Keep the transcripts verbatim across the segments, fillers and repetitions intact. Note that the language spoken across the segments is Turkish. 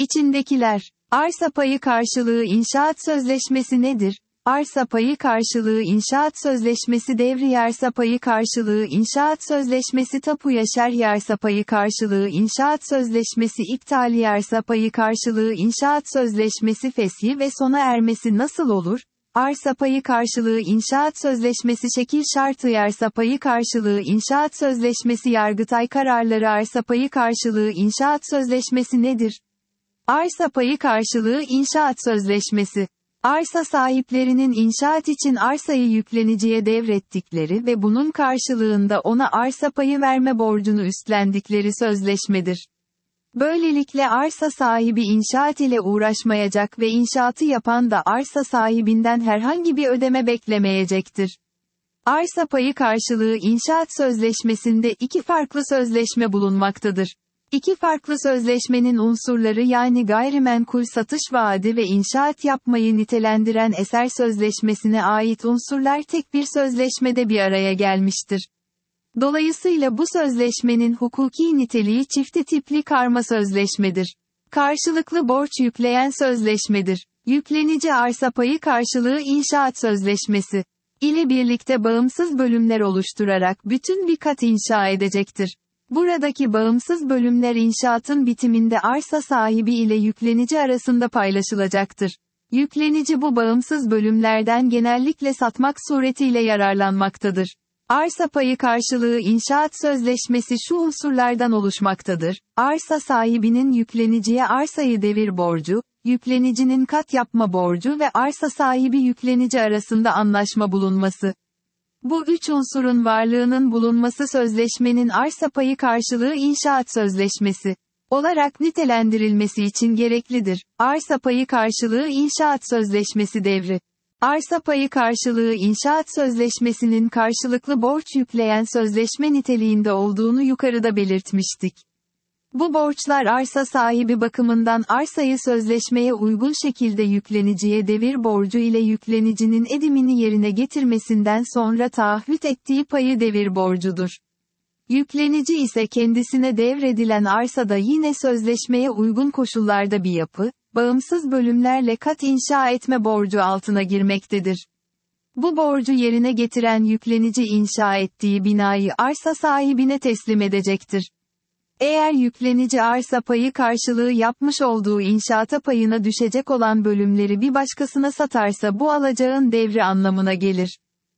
İçindekiler. Arsa payı karşılığı inşaat sözleşmesi nedir? Arsa payı karşılığı inşaat sözleşmesi devri arsa payı karşılığı inşaat sözleşmesi tapuya şerh arsa payı karşılığı inşaat sözleşmesi iptali arsa payı karşılığı inşaat sözleşmesi feshi ve sona ermesi nasıl olur? Arsa payı karşılığı inşaat sözleşmesi şekil şartı arsa payı karşılığı inşaat sözleşmesi Yargıtay kararları arsa payı karşılığı inşaat sözleşmesi nedir? Arsa payı karşılığı inşaat sözleşmesi. Arsa sahiplerinin inşaat için arsayı yükleniciye devrettikleri ve bunun karşılığında ona arsa payı verme borcunu üstlendikleri sözleşmedir. Böylelikle arsa sahibi inşaat ile uğraşmayacak ve inşaatı yapan da arsa sahibinden herhangi bir ödeme beklemeyecektir. Arsa payı karşılığı inşaat sözleşmesinde iki farklı sözleşme bulunmaktadır. İki farklı sözleşmenin unsurları yani gayrimenkul satış vaadi ve inşaat yapmayı nitelendiren eser sözleşmesine ait unsurlar tek bir sözleşmede bir araya gelmiştir. Dolayısıyla bu sözleşmenin hukuki niteliği çifte tipli karma sözleşmedir. Karşılıklı borç yükleyen sözleşmedir. Yüklenici arsa payı karşılığı inşaat sözleşmesi ile birlikte bağımsız bölümler oluşturarak bütün bir kat inşa edecektir. Buradaki bağımsız bölümler inşaatın bitiminde arsa sahibi ile yüklenici arasında paylaşılacaktır. Yüklenici bu bağımsız bölümlerden genellikle satmak suretiyle yararlanmaktadır. Arsa payı karşılığı inşaat sözleşmesi şu unsurlardan oluşmaktadır. Arsa sahibinin yükleniciye arsayı devir borcu, yüklenicinin kat yapma borcu ve arsa sahibi yüklenici arasında anlaşma bulunması. Bu üç unsurun varlığının bulunması sözleşmenin arsa payı karşılığı inşaat sözleşmesi olarak nitelendirilmesi için gereklidir. Arsa payı karşılığı inşaat sözleşmesi devri. Arsa payı karşılığı inşaat sözleşmesinin karşılıklı borç yükleyen sözleşme niteliğinde olduğunu yukarıda belirtmiştik. Bu borçlar arsa sahibi bakımından arsayı sözleşmeye uygun şekilde yükleniciye devir borcu ile yüklenicinin edimini yerine getirmesinden sonra taahhüt ettiği payı devir borcudur. Yüklenici ise kendisine devredilen arsada yine sözleşmeye uygun koşullarda bir yapı, bağımsız bölümlerle kat inşa etme borcu altına girmektedir. Bu borcu yerine getiren yüklenici inşa ettiği binayı arsa sahibine teslim edecektir. Eğer yüklenici arsa payı karşılığı yapmış olduğu inşaata payına düşecek olan bölümleri bir başkasına satarsa bu alacağın devri anlamına gelir.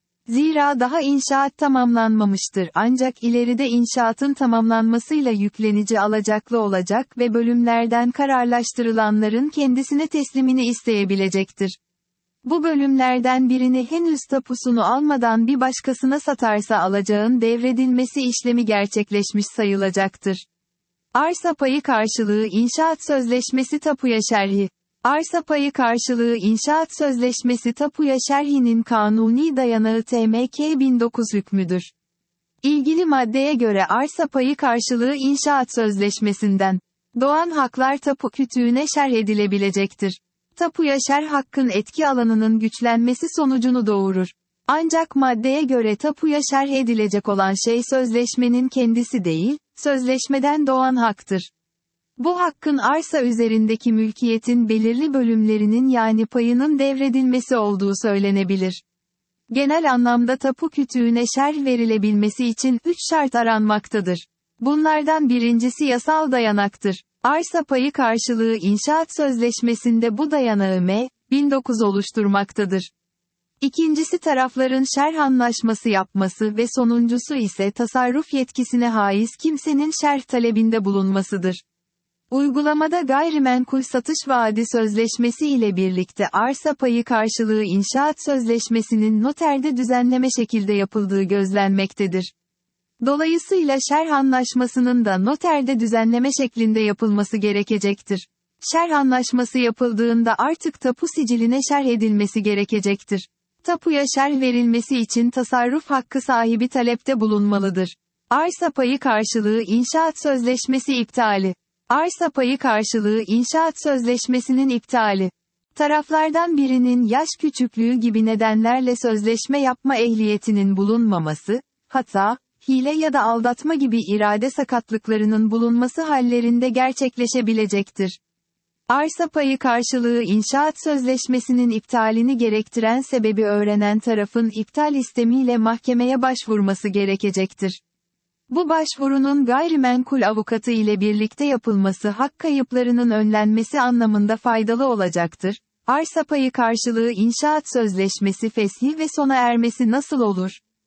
Zira daha inşaat tamamlanmamıştır ancak ileride inşaatın tamamlanmasıyla yüklenici alacaklı olacak ve bölümlerden kararlaştırılanların kendisine teslimini isteyebilecektir. Bu bölümlerden birini henüz tapusunu almadan bir başkasına satarsa alacağın devredilmesi işlemi gerçekleşmiş sayılacaktır. Arsa payı karşılığı inşaat sözleşmesi tapuya şerhi. Arsa payı karşılığı inşaat sözleşmesi tapuya şerhinin kanuni dayanağı T M K bin dokuz hükmüdür. İlgili maddeye göre arsa payı karşılığı inşaat sözleşmesinden doğan haklar tapu kütüğüne şerh edilebilecektir. Tapuya şerh hakkın etki alanının güçlenmesi sonucunu doğurur. Ancak maddeye göre tapuya şerh edilecek olan şey sözleşmenin kendisi değil, sözleşmeden doğan haktır. Bu hakkın arsa üzerindeki mülkiyetin belirli bölümlerinin yani payının devredilmesi olduğu söylenebilir. Genel anlamda tapu kütüğüne şerh verilebilmesi için üç şart aranmaktadır. Bunlardan birincisi yasal dayanaktır. Arsa payı karşılığı inşaat sözleşmesinde bu dayanağı M bin dokuz oluşturmaktadır. İkincisi tarafların şerh anlaşması yapması ve sonuncusu ise tasarruf yetkisine haiz kimsenin şerh talebinde bulunmasıdır. Uygulamada gayrimenkul satış vaadi sözleşmesi ile birlikte arsa payı karşılığı inşaat sözleşmesinin noterde düzenleme şekilde yapıldığı gözlenmektedir. Dolayısıyla şerh anlaşmasının da noterde düzenleme şeklinde yapılması gerekecektir. Şerh anlaşması yapıldığında artık tapu siciline şerh edilmesi gerekecektir. Tapuya şerh verilmesi için tasarruf hakkı sahibi talepte bulunmalıdır. Arsa payı karşılığı inşaat sözleşmesi iptali. Arsa payı karşılığı inşaat sözleşmesinin iptali. Taraflardan birinin yaş küçüklüğü gibi nedenlerle sözleşme yapma ehliyetinin bulunmaması, hata, hile ya da aldatma gibi irade sakatlıklarının bulunması hallerinde gerçekleşebilecektir. Arsa payı karşılığı inşaat sözleşmesinin iptalini gerektiren sebebi öğrenen tarafın iptal istemiyle mahkemeye başvurması gerekecektir. Bu başvurunun gayrimenkul avukatı ile birlikte yapılması hak kayıplarının önlenmesi anlamında faydalı olacaktır. Arsa payı karşılığı inşaat sözleşmesi fesih ve sona ermesi nasıl olur?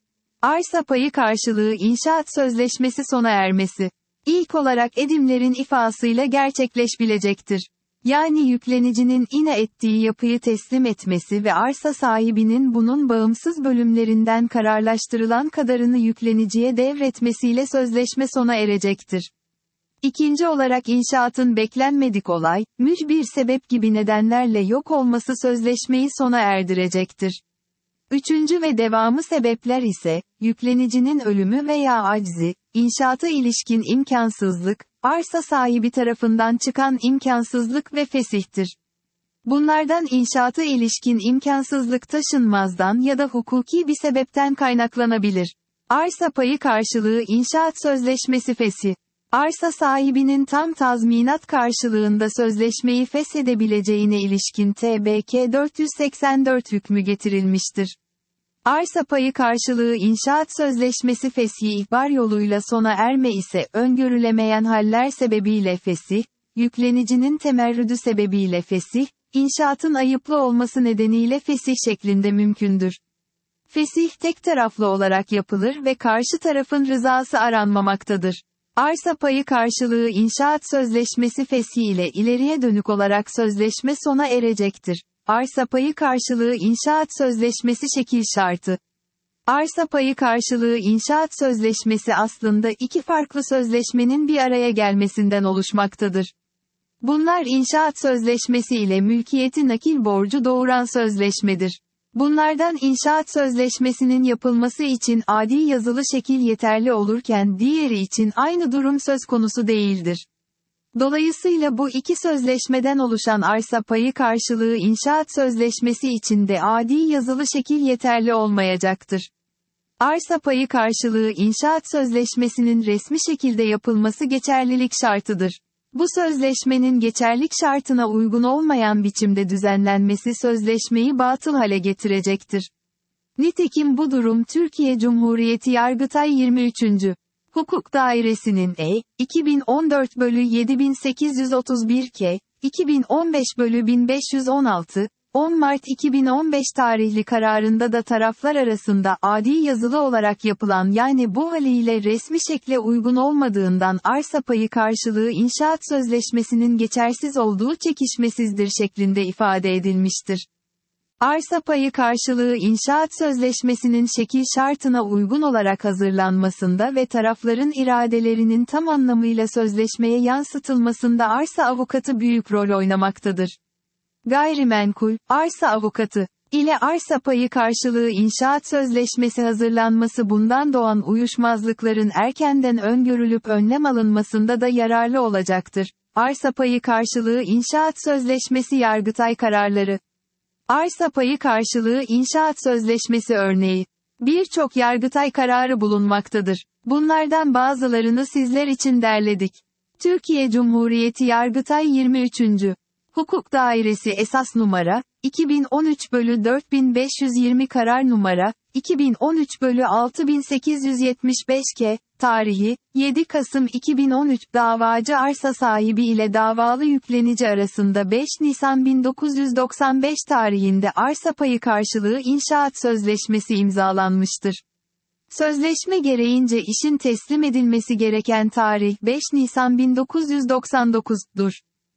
Arsa payı karşılığı inşaat sözleşmesi sona ermesi, İlk olarak edimlerin ifasıyla gerçekleşebilecektir. Yani yüklenicinin ine ettiği yapıyı teslim etmesi ve arsa sahibinin bunun bağımsız bölümlerinden kararlaştırılan kadarını yükleniciye devretmesiyle sözleşme sona erecektir. İkinci olarak inşaatın beklenmedik olay, mücbir sebep gibi nedenlerle yok olması sözleşmeyi sona erdirecektir. Üçüncü ve devamı sebepler ise, yüklenicinin ölümü veya aczi, inşaata ilişkin imkansızlık, arsa sahibi tarafından çıkan imkansızlık ve fesihtir. Bunlardan inşaata ilişkin imkansızlık taşınmazdan ya da hukuki bir sebepten kaynaklanabilir. Arsa payı karşılığı inşaat sözleşmesi fesih. Arsa sahibinin tam tazminat karşılığında sözleşmeyi feshedebileceğine ilişkin T B K dört yüz seksen dört hükmü getirilmiştir. Arsa payı karşılığı inşaat sözleşmesi fesih ihbar yoluyla sona erme ise öngörülemeyen haller sebebiyle fesih, yüklenicinin temerrüdü sebebiyle fesih, inşaatın ayıplı olması nedeniyle fesih şeklinde mümkündür. Fesih tek taraflı olarak yapılır ve karşı tarafın rızası aranmamaktadır. Arsa payı karşılığı inşaat sözleşmesi fesih ile ileriye dönük olarak sözleşme sona erecektir. Arsa payı karşılığı inşaat sözleşmesi şekil şartı. Arsa payı karşılığı inşaat sözleşmesi aslında iki farklı sözleşmenin bir araya gelmesinden oluşmaktadır. Bunlar inşaat sözleşmesi ile mülkiyeti nakil borcu doğuran sözleşmedir. Bunlardan inşaat sözleşmesinin yapılması için adi yazılı şekil yeterli olurken diğeri için aynı durum söz konusu değildir. Dolayısıyla bu iki sözleşmeden oluşan arsa payı karşılığı inşaat sözleşmesi için de adi yazılı şekil yeterli olmayacaktır. Arsa payı karşılığı inşaat sözleşmesinin resmi şekilde yapılması geçerlilik şartıdır. Bu sözleşmenin geçerlik şartına uygun olmayan biçimde düzenlenmesi sözleşmeyi batıl hale getirecektir. Nitekim bu durum Türkiye Cumhuriyeti Yargıtay yirmi üçüncü Hukuk Dairesi'nin E. iki bin on dört bölü yedi bin sekiz yüz otuz bir K. iki bin on beş bölü bin beş yüz on altı, on Mart iki bin on beş tarihli kararında da taraflar arasında adi yazılı olarak yapılan yani bu haliyle resmi şekle uygun olmadığından arsa payı karşılığı inşaat sözleşmesinin geçersiz olduğu çekişmesizdir şeklinde ifade edilmiştir. Arsa payı karşılığı inşaat sözleşmesinin şekil şartına uygun olarak hazırlanmasında ve tarafların iradelerinin tam anlamıyla sözleşmeye yansıtılmasında arsa avukatı büyük rol oynamaktadır. Gayrimenkul, arsa avukatı ile arsa payı karşılığı inşaat sözleşmesi hazırlanması bundan doğan uyuşmazlıkların erkenden öngörülüp önlem alınmasında da yararlı olacaktır. Arsa payı karşılığı inşaat sözleşmesi Yargıtay kararları. Arsa payı karşılığı inşaat sözleşmesi örneği. Birçok Yargıtay kararı bulunmaktadır. Bunlardan bazılarını sizler için derledik. Türkiye Cumhuriyeti Yargıtay yirmi üçüncü Hukuk Dairesi esas numara, iki bin on üç bölü dört bin beş yüz yirmi karar numara, iki bin on üç bölü altı bin sekiz yüz yetmiş beş K, tarihi, yedi Kasım iki bin on üç, davacı arsa sahibi ile davalı yüklenici arasında beş Nisan bin dokuz yüz doksan beş tarihinde arsa payı karşılığı inşaat sözleşmesi imzalanmıştır. Sözleşme gereğince işin teslim edilmesi gereken tarih beş Nisan bin dokuz yüz doksan dokuz'dur.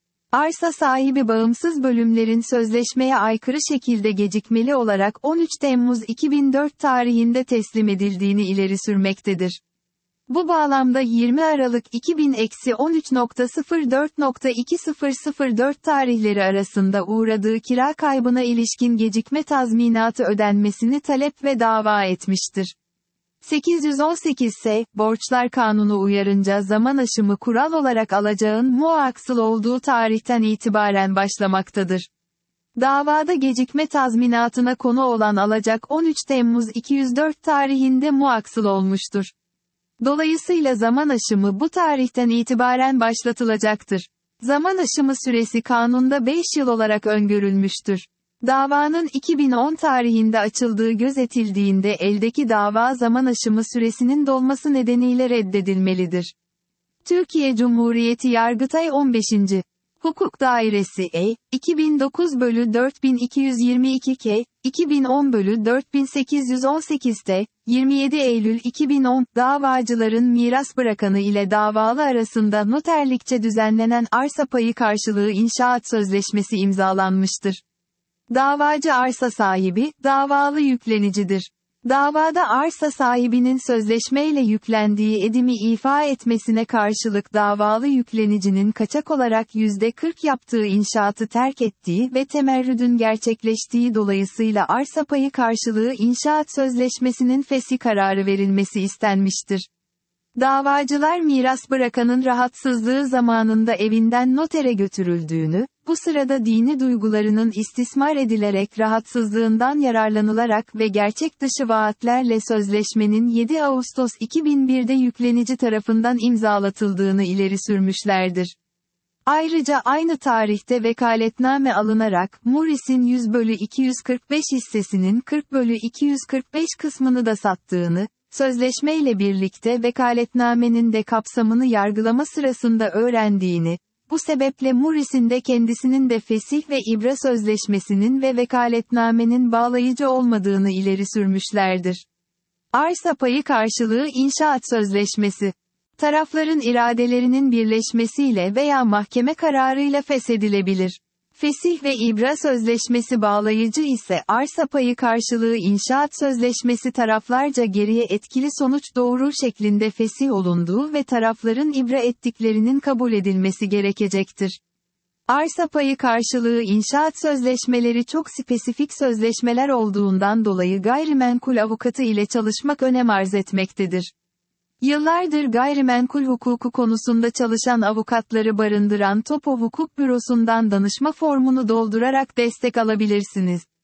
Arsa sahibi bağımsız bölümlerin sözleşmeye aykırı şekilde gecikmeli olarak on üç Temmuz iki bin dört tarihinde teslim edildiğini ileri sürmektedir. Bu bağlamda yirmi Aralık iki bin on üç sıfır dört iki sıfır sıfır dört tarihleri arasında uğradığı kira kaybına ilişkin gecikme tazminatı ödenmesini talep ve dava etmiştir. sekiz yüz on sekiz S, Borçlar Kanunu uyarınca zaman aşımı kural olarak alacağın muaksıl olduğu tarihten itibaren başlamaktadır. Davada gecikme tazminatına konu olan alacak on üç Temmuz iki yüz dört tarihinde muaksıl olmuştur. Dolayısıyla zaman aşımı bu tarihten itibaren başlatılacaktır. Zaman aşımı süresi kanunda beş yıl olarak öngörülmüştür. Davanın iki bin on tarihinde açıldığı gözetildiğinde eldeki dava zaman aşımı süresinin dolması nedeniyle reddedilmelidir. Türkiye Cumhuriyeti Yargıtay on beşinci Hukuk Dairesi E, iki bin dokuz bölü dört bin iki yüz yirmi iki K, iki bin on bölü dört bin sekiz yüz on sekiz T, yirmi yedi Eylül iki bin on, davacıların miras bırakanı ile davalı arasında noterlikçe düzenlenen arsa payı karşılığı inşaat sözleşmesi imzalanmıştır. Davacı arsa sahibi, davalı yüklenicidir. Davada arsa sahibinin sözleşmeyle yüklendiği edimi ifa etmesine karşılık davalı yüklenicinin kaçak olarak yüzde kırk yaptığı inşaatı terk ettiği ve temerrüdün gerçekleştiği dolayısıyla arsa payı karşılığı inşaat sözleşmesinin fesih kararı verilmesi istenmiştir. Davacılar miras bırakanın rahatsızlığı zamanında evinden notere götürüldüğünü, bu sırada dini duygularının istismar edilerek rahatsızlığından yararlanılarak ve gerçek dışı vaatlerle sözleşmenin yedi Ağustos iki bin bir'de yüklenici tarafından imzalatıldığını ileri sürmüşlerdir. Ayrıca aynı tarihte vekaletname alınarak, Muris'in yüz bölü iki yüz kırk beş hissesinin kırk bölü iki yüz kırk beş kısmını da sattığını, sözleşmeyle birlikte vekaletnamenin de kapsamını yargılama sırasında öğrendiğini, bu sebeple Muris'in de kendisinin de fesih ve ibra sözleşmesinin ve vekaletnamenin bağlayıcı olmadığını ileri sürmüşlerdir. Arsa payı karşılığı inşaat sözleşmesi. Tarafların iradelerinin birleşmesiyle veya mahkeme kararıyla feshedilebilir. Fesih ve ibra sözleşmesi bağlayıcı ise arsa payı karşılığı inşaat sözleşmesi taraflarca geriye etkili sonuç doğurur şeklinde fesih olunduğu ve tarafların ibra ettiklerinin kabul edilmesi gerekecektir. Arsa payı karşılığı inşaat sözleşmeleri çok spesifik sözleşmeler olduğundan dolayı gayrimenkul avukatı ile çalışmak önem arz etmektedir. Yıllardır gayrimenkul hukuku konusunda çalışan avukatları barındıran Topo Hukuk Bürosu'ndan danışma formunu doldurarak destek alabilirsiniz.